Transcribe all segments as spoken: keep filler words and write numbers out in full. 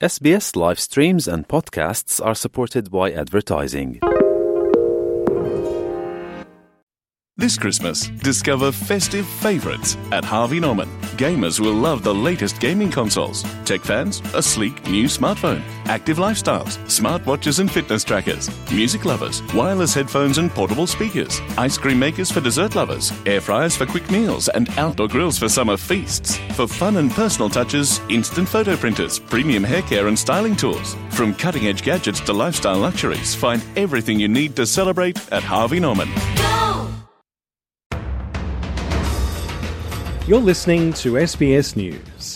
S B S live streams and podcasts are supported by advertising. This Christmas, discover festive favourites at Harvey Norman. Gamers will love the latest gaming consoles, tech fans, a sleek new smartphone, active lifestyles, smartwatches and fitness trackers, music lovers, wireless headphones and portable speakers, ice cream makers for dessert lovers, air fryers for quick meals and outdoor grills for summer feasts. For fun and personal touches, instant photo printers, premium hair care and styling tools. From cutting-edge gadgets to lifestyle luxuries, find everything you need to celebrate at Harvey Norman. You're listening to S B S News.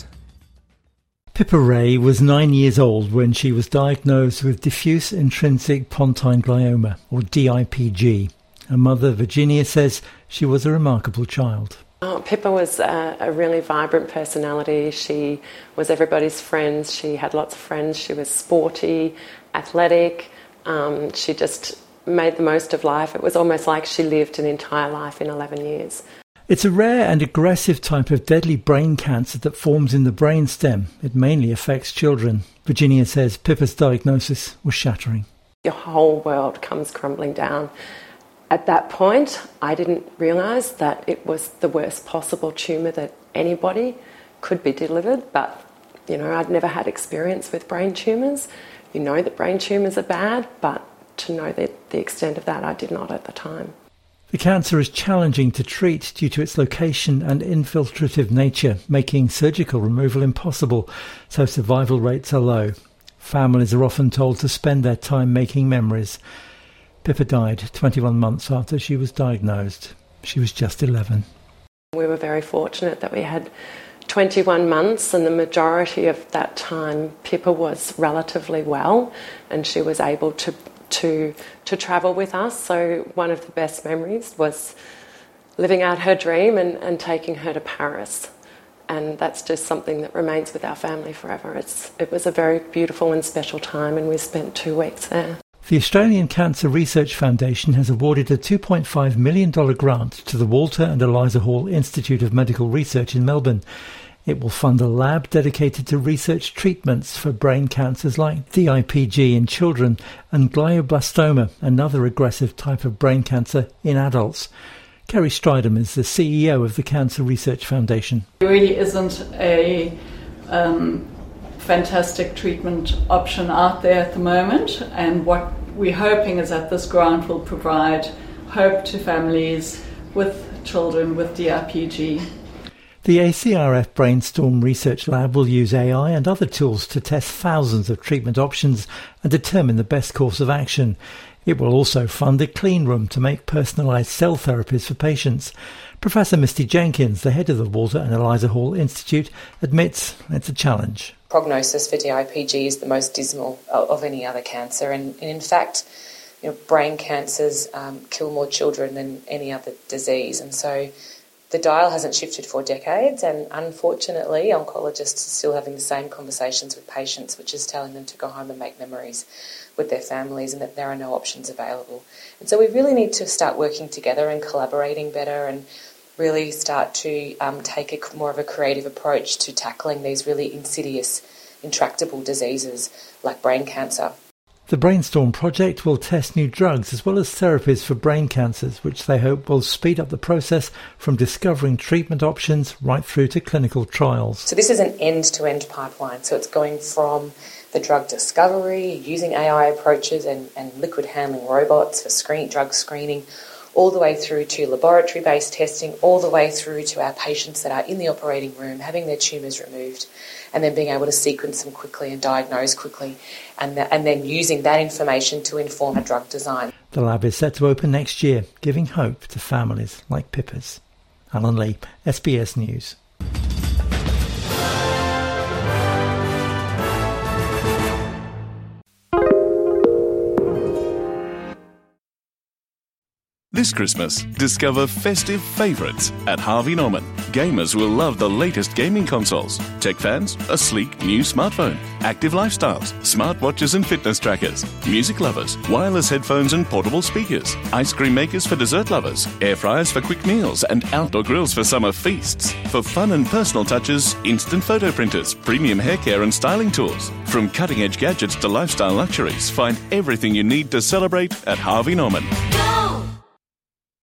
Pippa Rae was nine years old when she was diagnosed with diffuse intrinsic pontine glioma, or D I P G. Her mother, Virginia, says she was a remarkable child. Oh, Pippa was a, a really vibrant personality. She was everybody's friend. She had lots of friends. She was sporty, athletic. Um, she just made the most of life. It was almost like she lived an entire life in eleven years. It's a rare and aggressive type of deadly brain cancer that forms in the brainstem. It mainly affects children. Virginia says Pippa's diagnosis was shattering. Your whole world comes crumbling down. At that point, I didn't realise that it was the worst possible tumour that anybody could be delivered, but, you know, I'd never had experience with brain tumours. You know that brain tumours are bad, but to know the, the extent of that, I did not at the time. The cancer is challenging to treat due to its location and infiltrative nature, making surgical removal impossible, so survival rates are low. Families are often told to spend their time making memories. Pippa died twenty-one months after she was diagnosed. She was just eleven. We were very fortunate that we had twenty-one months, and the majority of that time Pippa was relatively well and she was able to to to travel with us. So one of the best memories was living out her dream and, and taking her to Paris. And that's just something that remains with our family forever. It's it was a very beautiful and special time, and we spent two weeks there. The Australian Cancer Research Foundation has awarded a two point five million dollars grant to the Walter and Eliza Hall Institute of Medical Research in Melbourne. It will fund a lab dedicated to research treatments for brain cancers like D I P G in children and glioblastoma, another aggressive type of brain cancer, in adults. Kerry Stridham is the C E O of the Cancer Research Foundation. There really isn't a um, fantastic treatment option out there at the moment, and what we're hoping is that this grant will provide hope to families with children with D I P G. The A C R F Brainstorm Research Lab will use A I and other tools to test thousands of treatment options and determine the best course of action. It will also fund a clean room to make personalised cell therapies for patients. Professor Misty Jenkins, the head of the Walter and Eliza Hall Institute, admits it's a challenge. Prognosis for D I P G is the most dismal of any other cancer, and, and in fact, you know, brain cancers um, kill more children than any other disease, and so the dial hasn't shifted for decades, and unfortunately oncologists are still having the same conversations with patients, which is telling them to go home and make memories with their families and that there are no options available. And so we really need to start working together and collaborating better and really start to um, take a, more of a creative approach to tackling these really insidious, intractable diseases like brain cancer. The Brainstorm project will test new drugs as well as therapies for brain cancers, which they hope will speed up the process from discovering treatment options right through to clinical trials. So this is an end-to-end pipeline. So it's going from the drug discovery, using A I approaches and, and liquid handling robots for screen, drug screening, all the way through to laboratory-based testing, all the way through to our patients that are in the operating room having their tumours removed, and then being able to sequence them quickly and diagnose quickly, and, the, and then using that information to inform a drug design. The lab is set to open next year, giving hope to families like Pippa's. Alan Lee, S B S News. This Christmas, discover festive favourites at Harvey Norman. Gamers will love the latest gaming consoles, tech fans, a sleek new smartphone, active lifestyles, smartwatches and fitness trackers, music lovers, wireless headphones and portable speakers, ice cream makers for dessert lovers, air fryers for quick meals and outdoor grills for summer feasts. For fun and personal touches, instant photo printers, premium hair care and styling tools. From cutting-edge gadgets to lifestyle luxuries, find everything you need to celebrate at Harvey Norman.